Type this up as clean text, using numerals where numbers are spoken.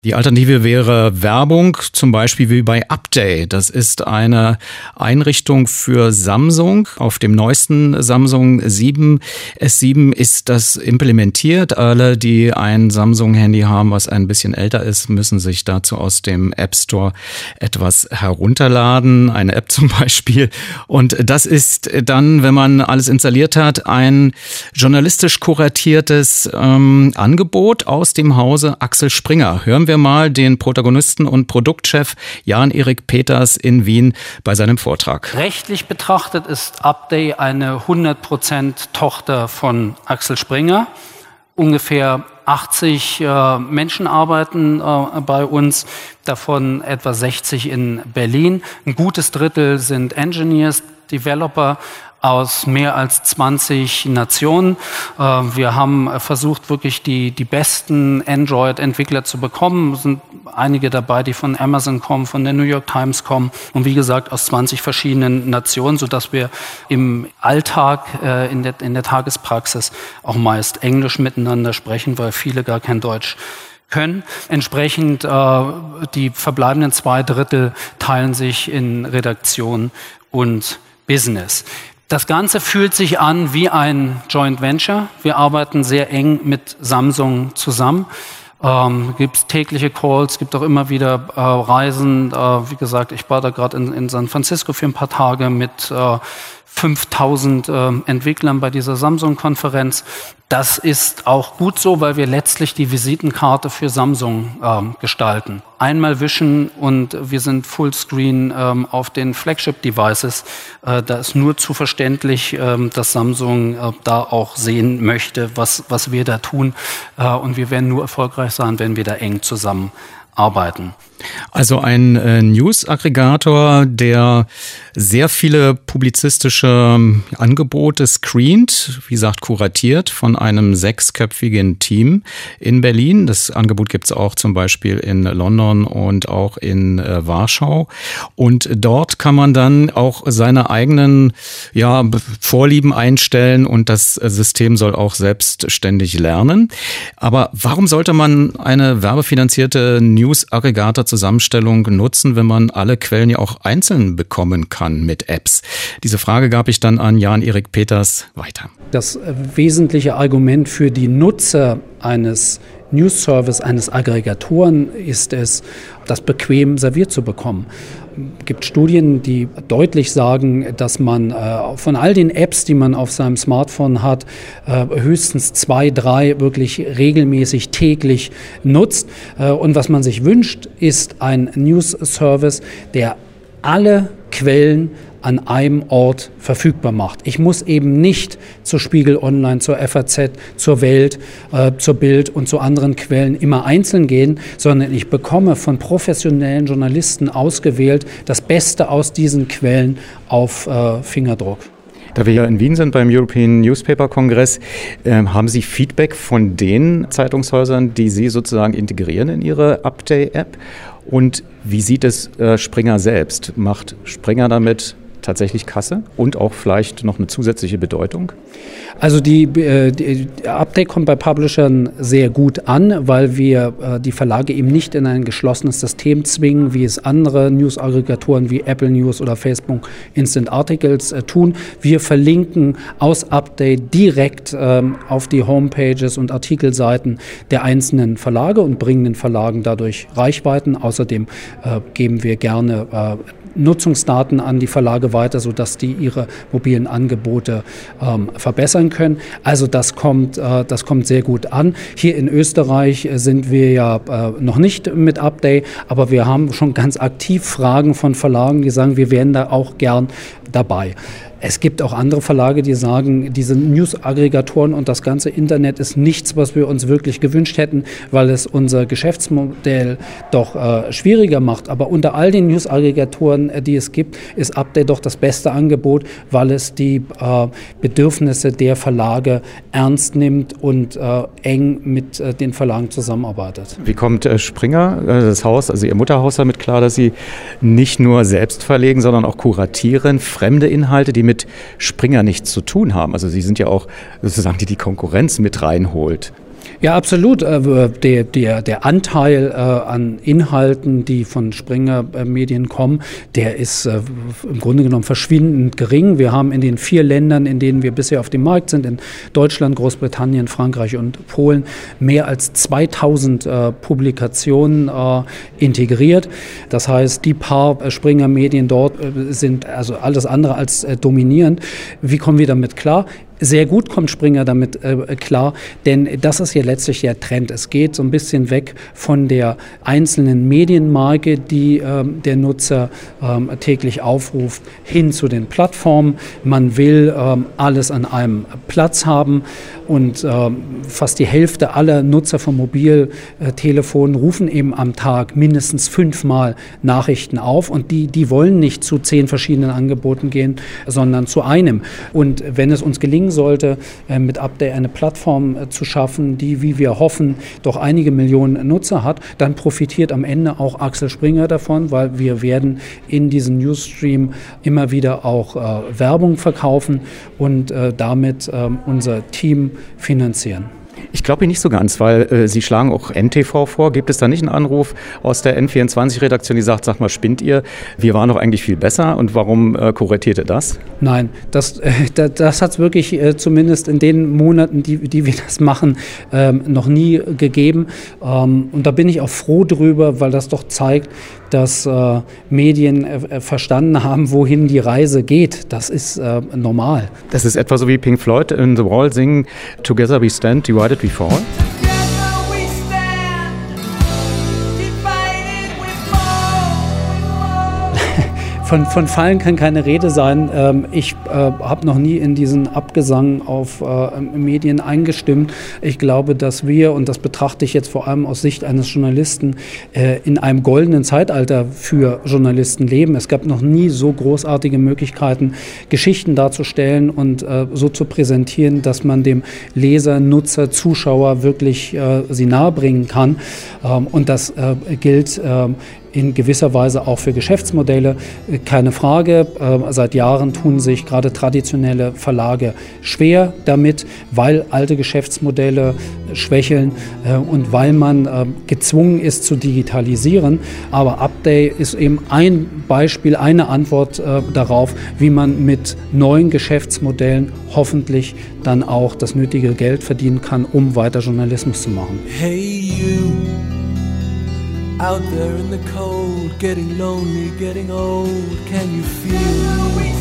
Die Alternative wäre Werbung, zum Beispiel wie bei Update. Das ist eine Einrichtung für Samsung. Auf dem neuesten Samsung S7 ist das implementiert. Alle, die ein Samsung-Handy haben, was ein bisschen älter ist, müssen sich dazu aus dem App Store etwas herunterladen. Eine App zum Beispiel. Und das ist dann, wenn man alles installiert hat, ein journalistisch kuratiertes Angebot aus dem Hause Axel Springer. Hören wir mal den Protagonisten und Produktchef Jan-Erik Peters in Wien bei seinem Vortrag. Rechtlich betrachtet ist Update eine 100% Tochter von Axel Springer. Ungefähr 80 Menschen arbeiten bei uns, davon etwa 60 in Berlin. Ein gutes Drittel sind Engineers, Developer aus mehr als 20 Nationen. Wir haben versucht, wirklich die besten Android-Entwickler zu bekommen. Es sind einige dabei, die von Amazon kommen, von der New York Times kommen und wie gesagt aus 20 verschiedenen Nationen, sodass wir im Alltag, in der Tagespraxis auch meist Englisch miteinander sprechen, weil viele gar kein Deutsch können. Entsprechend die verbleibenden 2 Drittel teilen sich in Redaktion und Business. Das Ganze fühlt sich an wie ein Joint Venture. Wir arbeiten sehr eng mit Samsung zusammen. Gibt es tägliche Calls, gibt auch immer wieder Reisen. Wie gesagt, ich war da gerade in San Francisco für ein paar Tage mit 5000 Entwicklern bei dieser Samsung-Konferenz. Das ist auch gut so, weil wir letztlich die Visitenkarte für Samsung gestalten. Einmal wischen und wir sind Fullscreen auf den Flagship-Devices. Da ist nur zu verständlich, dass Samsung da auch sehen möchte, was wir da tun. Und wir werden nur erfolgreich sein, wenn wir da eng zusammenarbeiten. Also ein News-Aggregator, der sehr viele publizistische Angebote screent, wie gesagt kuratiert von einem 6-köpfigen Team in Berlin. Das Angebot gibt es auch zum Beispiel in London und auch in Warschau. Und dort kann man dann auch seine eigenen Vorlieben einstellen und das System soll auch selbstständig lernen. Aber warum sollte man eine werbefinanzierte News-Aggregator-Zusammenstellung nutzen, wenn man alle Quellen ja auch einzeln bekommen kann mit Apps? Diese Frage gab ich dann an Jan-Erik Peters weiter. Das wesentliche Argument für die Nutzer eines News-Service, eines Aggregatoren ist es, das bequem serviert zu bekommen. Es gibt Studien, die deutlich sagen, dass man von all den Apps, die man auf seinem Smartphone hat, höchstens 2, 3 wirklich regelmäßig täglich nutzt. Und was man sich wünscht, ist ein News-Service, der alle Quellen an einem Ort verfügbar macht. Ich muss eben nicht zur Spiegel Online, zur FAZ, zur Welt, zur Bild und zu anderen Quellen immer einzeln gehen, sondern ich bekomme von professionellen Journalisten ausgewählt das Beste aus diesen Quellen auf Fingerdruck. Da wir hier in Wien sind beim European Newspaper Kongress, haben Sie Feedback von den Zeitungshäusern, die Sie sozusagen integrieren in Ihre Update-App? Und wie sieht es Springer selbst? Macht Springer damit tatsächlich Kasse und auch vielleicht noch eine zusätzliche Bedeutung? Also die Update kommt bei Publishern sehr gut an, weil wir die Verlage eben nicht in ein geschlossenes System zwingen, wie es andere News-Aggregatoren wie Apple News oder Facebook Instant Articles tun. Wir verlinken aus Update direkt auf die Homepages und Artikelseiten der einzelnen Verlage und bringen den Verlagen dadurch Reichweiten. Außerdem geben wir gerne Nutzungsdaten an die Verlage weiter, sodass die ihre mobilen Angebote verbessern können. Also das kommt sehr gut an. Hier in Österreich sind wir ja noch nicht mit Update, aber wir haben schon ganz aktiv Fragen von Verlagen, die sagen, wir wären da auch gern dabei. Es gibt auch andere Verlage, die sagen, diese News-Aggregatoren und das ganze Internet ist nichts, was wir uns wirklich gewünscht hätten, weil es unser Geschäftsmodell doch schwieriger macht. Aber unter all den News-Aggregatoren, die es gibt, ist Update doch das beste Angebot, weil es die Bedürfnisse der Verlage ernst nimmt und eng mit den Verlagen zusammenarbeitet. Wie kommt Springer, das Haus, also Ihr Mutterhaus, damit klar, dass Sie nicht nur selbst verlegen, sondern auch kuratieren, fremde Inhalte, die mit Springer nichts zu tun haben? Also Sie sind ja auch sozusagen die Konkurrenz mit reinholt. Ja, absolut. Der Anteil an Inhalten, die von Springer Medien kommen, der ist im Grunde genommen verschwindend gering. Wir haben in den 4 Ländern, in denen wir bisher auf dem Markt sind, in Deutschland, Großbritannien, Frankreich und Polen, mehr als 2000 Publikationen integriert. Das heißt, die paar Springer Medien dort sind also alles andere als dominierend. Wie kommen wir damit klar? Sehr gut kommt Springer damit klar, denn das ist ja letztlich der Trend. Es geht so ein bisschen weg von der einzelnen Medienmarke, die der Nutzer täglich aufruft, hin zu den Plattformen. Man will alles an einem Platz haben und fast die Hälfte aller Nutzer von Mobiltelefonen rufen eben am Tag mindestens 5-mal Nachrichten auf und die wollen nicht zu 10 verschiedenen Angeboten gehen, sondern zu einem. Und wenn es uns gelingen sollte, mit Update eine Plattform zu schaffen, die, wie wir hoffen, doch einige Millionen Nutzer hat, dann profitiert am Ende auch Axel Springer davon, weil wir werden in diesem Newsstream immer wieder auch Werbung verkaufen und damit unser Team finanzieren. Ich glaube nicht so ganz, weil Sie schlagen auch NTV vor. Gibt es da nicht einen Anruf aus der N24-Redaktion, die sagt, sag mal, spinnt ihr? Wir waren doch eigentlich viel besser und warum kuratiert ihr das? Nein, das hat es wirklich zumindest in den Monaten, die wir das machen, noch nie gegeben. Und da bin ich auch froh drüber, weil das doch zeigt, dass Medien verstanden haben, wohin die Reise geht. Das ist normal. Das ist etwa so wie Pink Floyd in The Wall singen, Together we stand, divided we fall. Von Fallen kann keine Rede sein. Ich habe noch nie in diesen Abgesang auf Medien eingestimmt. Ich glaube, dass wir, und das betrachte ich jetzt vor allem aus Sicht eines Journalisten, in einem goldenen Zeitalter für Journalisten leben. Es gab noch nie so großartige Möglichkeiten, Geschichten darzustellen und so zu präsentieren, dass man dem Leser, Nutzer, Zuschauer wirklich sie nahebringen kann. Und das gilt in gewisser Weise auch für Geschäftsmodelle. Keine Frage, seit Jahren tun sich gerade traditionelle Verlage schwer damit, weil alte Geschäftsmodelle schwächeln und weil man gezwungen ist zu digitalisieren. Aber Update ist eben ein Beispiel, eine Antwort darauf, wie man mit neuen Geschäftsmodellen hoffentlich dann auch das nötige Geld verdienen kann, um weiter Journalismus zu machen. Hey you. Out there in the cold, getting lonely, getting old, can you feel?